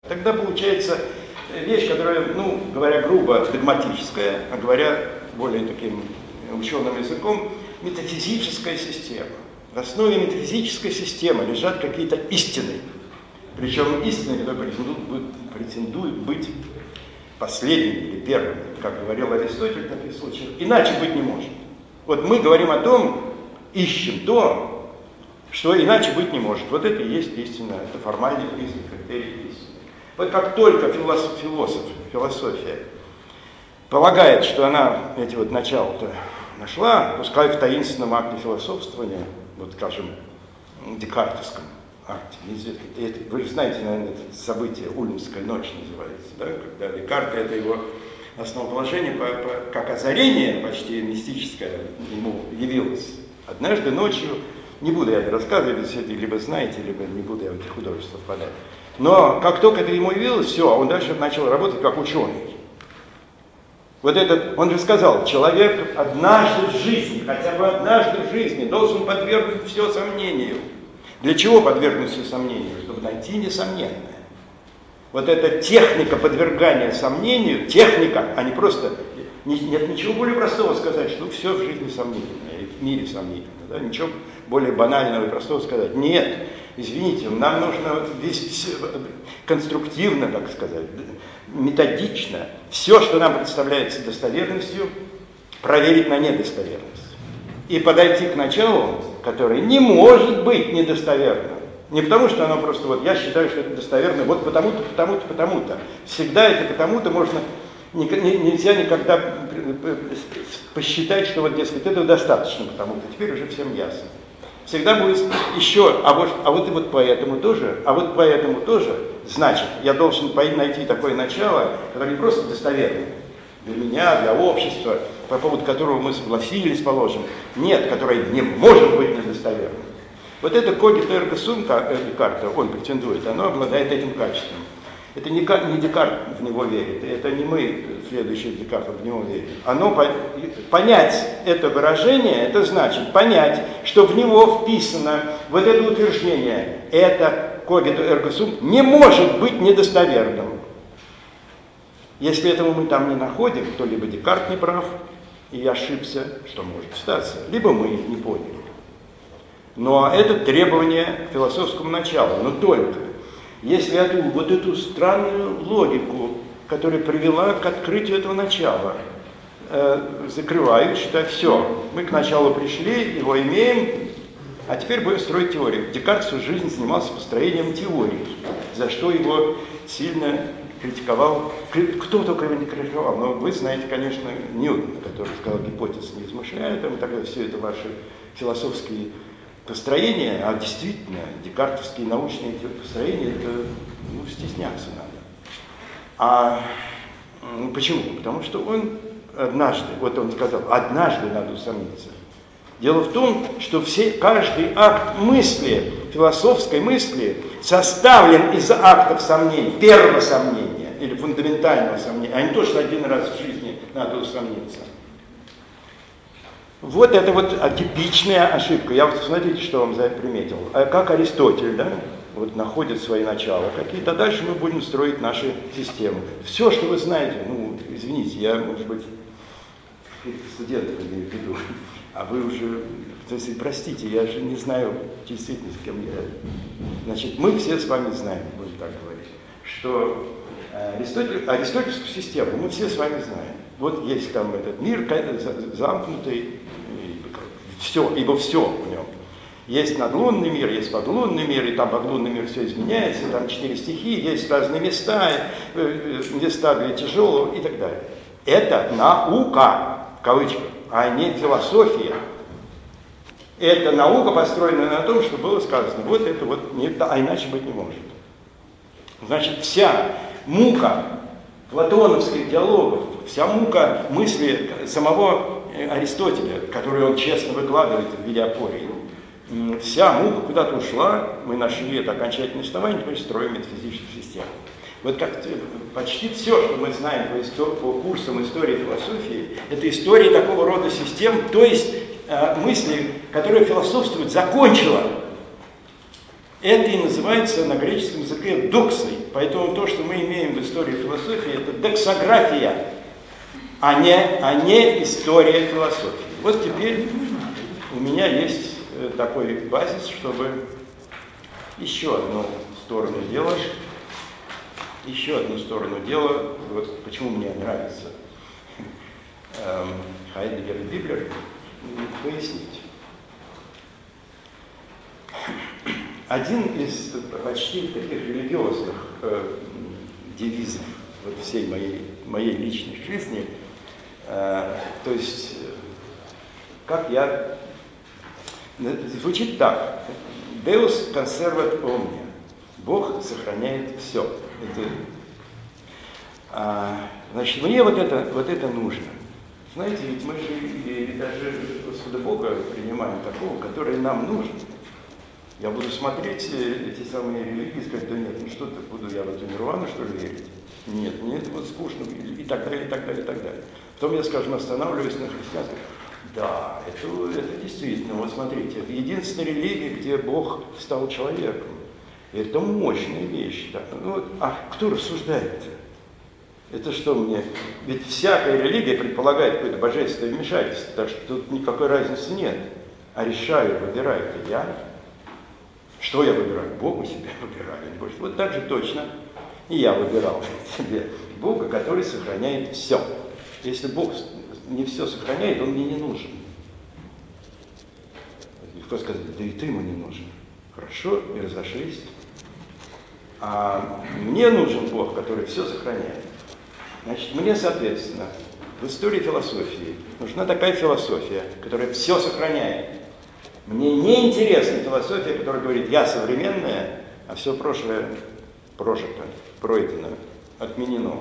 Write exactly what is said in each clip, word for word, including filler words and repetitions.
Тогда получается вещь, которая, ну, говоря грубо, догматическая, а говоря более таким ученым языком, метафизическая система. В основе метафизической системы лежат какие-то истины. Причем истины, которые претендуют, претендуют быть последними или первыми, как говорил Аристотель в таких случаях, иначе быть не может. Вот мы говорим о том, ищем то, что иначе быть не может. Вот это и есть истина, это формальный признак, критерий истины. Вот как только философ, философ, философия полагает, что она эти вот начала-то нашла, пускай в таинственном акте философствования, вот скажем, декартовском акте, это, вы же знаете, наверное, это событие Ульмская ночь называется, да, когда Декарт, это его основоположение, по, по, как озарение почти мистическое ему явилось. Однажды ночью, не буду я это рассказывать, все это либо знаете, либо не буду я в эти художества впадать. Но как только это ему явилось, все, он дальше начал работать как ученый. Вот этот, он же сказал, человек однажды в жизни, хотя бы однажды в жизни, должен подвергнуть все сомнению. Для чего подвергнуть все сомнению? Чтобы найти несомненное. Вот эта техника подвергания сомнению, техника, а не просто, не, нет ничего более простого сказать, что все в жизни сомнительно, и в мире сомнительно. Да? Ничего более банального и простого сказать. Нет, извините, нам нужно весь, конструктивно, так сказать, методично, все, что нам представляется достоверностью, проверить на недостоверность. И подойти к началу, которое не может быть недостоверным. Не потому, что оно просто вот, я считаю, что это достоверно, вот потому-то, потому-то, потому-то. Всегда это потому-то можно, нельзя никогда посчитать, что вот, дескать, это достаточно потому-то, теперь уже всем ясно. Всегда будет еще, а вот, а вот и вот поэтому тоже, а вот поэтому тоже, значит, я должен найти такое начало, которое не просто достоверное для меня, для общества, по поводу которого мы согласились, положим, нет, которое не может быть недостоверным. Вот это когито эрго сум Декарта, он претендует, оно обладает этим качеством. Это не, не Декарт в него верит, это не мы, следующие Декарта, в него верим. Оно, понять это выражение, это значит понять, что в него вписано вот это утверждение, это когито эрго сум не может быть недостоверным. Если этого мы там не находим, то либо Декарт не прав и ошибся, что может статься, либо мы не поняли. Но это требование к философскому началу, но только если эту, вот эту странную логику, которая привела к открытию этого начала, э, закрывают, что все, мы к началу пришли, его имеем, а теперь будем строить теорию. Декарт всю жизнь занимался построением теории, за что его сильно критиковал, кто только его не критиковал, но вы знаете, конечно, Ньютона, который сказал, гипотез не измышляет, и тогда все это ваши философские построения, а действительно, декартовские научные построения, это, ну, стесняться надо. А ну, почему? Потому что он однажды, вот он сказал, однажды надо усомниться. Дело в том, что все, каждый акт мысли, философской мысли, составлен из актов сомнений, первого сомнения или фундаментального сомнения, а не то, что один раз в жизни надо усомниться. Вот это вот типичная ошибка. Я вот смотрите, что вам за это приметил. Как Аристотель, да, вот находит свои начала какие-то, дальше мы будем строить наши системы. Все, что вы знаете, ну, извините, я, может быть, студентов имею в виду, а вы уже, то есть, простите, я же не знаю действительно, с кем я. Значит, мы все с вами знаем, будем так говорить, что Аристотель, аристотельскую систему мы все с вами знаем. Вот есть там этот мир замкнутый, все, ибо все в нем. Есть надлунный мир, есть подлунный мир, и там подлунный мир все изменяется, там четыре стихии, есть разные места, места для тяжелого и так далее. Это наука, в кавычках, а не философия. Это наука, построенная на том, что было сказано. Вот это вот, не, а иначе быть не может. Значит, вся мука платоновских диалогов, вся мука мысли самого Аристотеля, которую он честно выкладывает в виде апории, вся мука куда-то ушла, мы нашли это окончательное основание, теперь строим метафизическую систему. Вот как почти все, что мы знаем по, истор- по курсам истории и философии, это история такого рода систем, то есть э, мысли, которые философствуют, закончила. Это и называется на греческом языке доксой. Поэтому то, что мы имеем в истории философии, это дексография, а не, а не история философии. Вот теперь у меня есть такой базис, чтобы еще одну сторону дела, еще одну сторону дела, вот почему мне нравится эм, Хайдегер и Библер, пояснить. Один из почти таких религиозных э, девизов вот всей моей, моей личной жизни, э, то есть, как я, звучит так: Deus conservat omnia, Бог сохраняет все. Это, а, значит, мне вот это, вот это нужно. Знаете, ведь мы же и даже Господа Бога принимаем такого, который нам нужен. Я буду смотреть эти самые религии и сказать: да нет, ну что-то буду я в эту нирвану, что ли, верить? Нет, мне это вот скучно, и так далее, и так далее, и так далее. Потом я, скажем, останавливаюсь на христианстве. Да, это, это действительно, вот смотрите, это единственная религия, где Бог стал человеком. Это мощная вещь. Да? Ну, а кто рассуждает-то? Это что мне? Ведь всякая религия предполагает какое-то божественное вмешательство, так что тут никакой разницы нет. А решаю, выбираю это я. Что я выбираю? Бога себя выбираю. Вот так же точно и я выбирал себе Бога, который сохраняет все. Если Бог не все сохраняет, он мне не нужен. Кто скажет: да и ты ему не нужен. Хорошо, и разошлись. А мне нужен Бог, который все сохраняет. Значит, мне, соответственно, в истории философии нужна такая философия, которая все сохраняет. Мне не интересна философия, которая говорит: я современная, а все прошлое прожито, пройдено, отменено.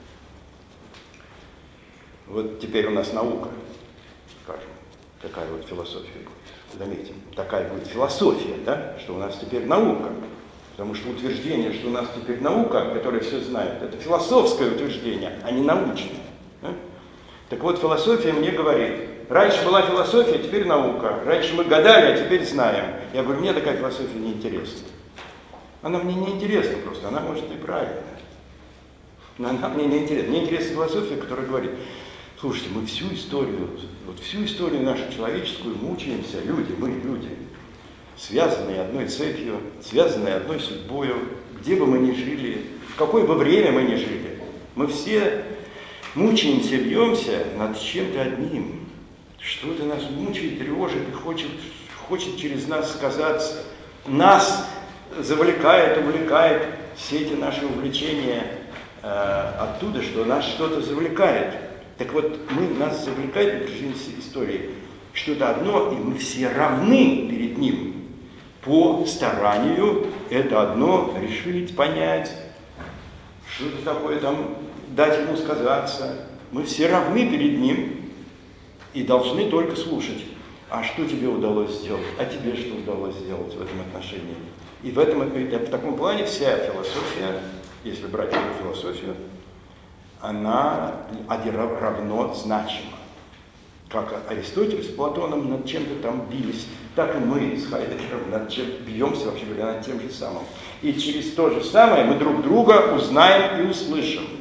Вот теперь у нас наука, скажем, такая вот философия будет. Заметим, такая будет философия, да, что у нас теперь наука. Потому что утверждение, что у нас теперь наука, которая все знает, это философское утверждение, а не научное. Да? Так вот, философия мне говорит: раньше была философия, теперь наука. Раньше мы гадали, а теперь знаем. Я говорю: мне такая философия не интересна. Она мне не интересна просто, она может и правильная. Но она мне не интересна. Мне интересна философия, которая говорит: слушайте, мы всю историю, вот всю историю нашу человеческую мучаемся, люди, мы люди, связанные одной цепью, связанные одной судьбою, где бы мы ни жили, в какое бы время мы ни жили, мы все мучаемся, бьемся над чем-то одним. Что-то нас мучает, тревожит и хочет, хочет через нас сказаться. Нас завлекает, увлекает все эти наши увлечения э, оттуда, что нас что-то завлекает. Так вот, мы, нас завлекает в протяжении истории что-то одно, и мы все равны перед ним. По старанию это одно решить, понять, что-то такое там, дать ему сказаться. Мы все равны перед ним и должны только слушать. А что тебе удалось сделать? А тебе что удалось сделать в этом отношении? И в, этом, в таком плане вся философия, если брать эту философию, она равно значима. Как Аристотель с Платоном над чем-то там бились, так и мы с Хайдегером над чем бьемся, вообще говоря, над тем же самым. И через то же самое мы друг друга узнаем и услышим.